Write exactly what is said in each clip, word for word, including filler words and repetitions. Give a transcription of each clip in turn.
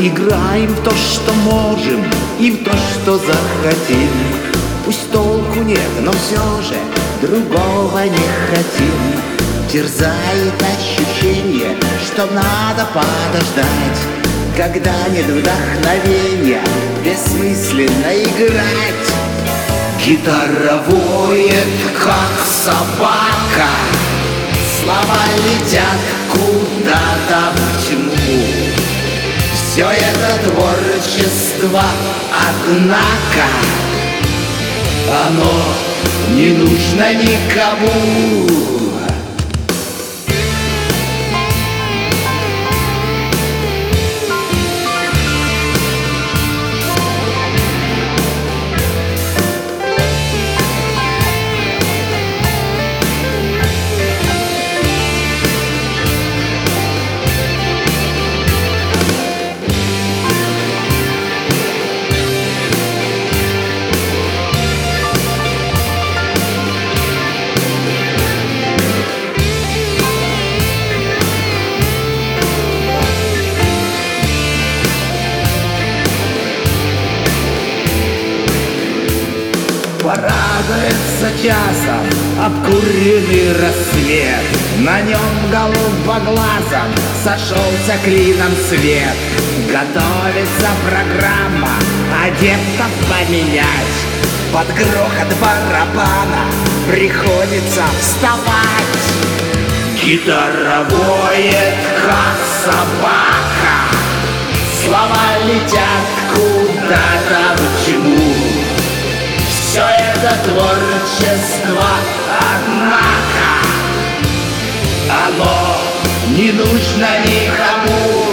играем в то, что можем, и в то, что захотим. Пусть толку нет, но все же другого не хотим. Терзает ощущение, что надо подождать, когда нет вдохновения бессмысленно играть. Гитара воет, как собака, слова летят куда-то в тьму. Все это творчество, однако оно не нужно никому. Порадуется часом обкуренный рассвет, на нем голубоглазом сошелся клином свет. Готовится программа адептов поменять, под грохот барабана приходится вставать. Гитара воет, как собака, слова летят куда-то в тьму. Все это творчество, однако оно не нужно никому.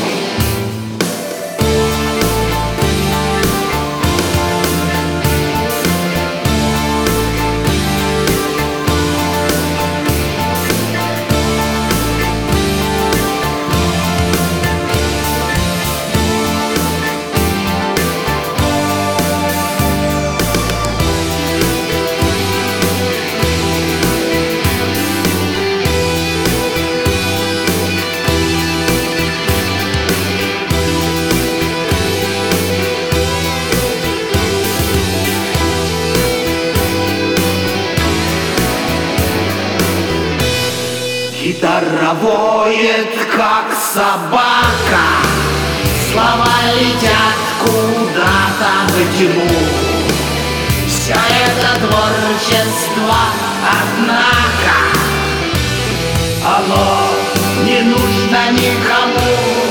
Гитара воет, как собака, слова летят куда-то в тьму. Все это творчество, однако оно не нужно никому.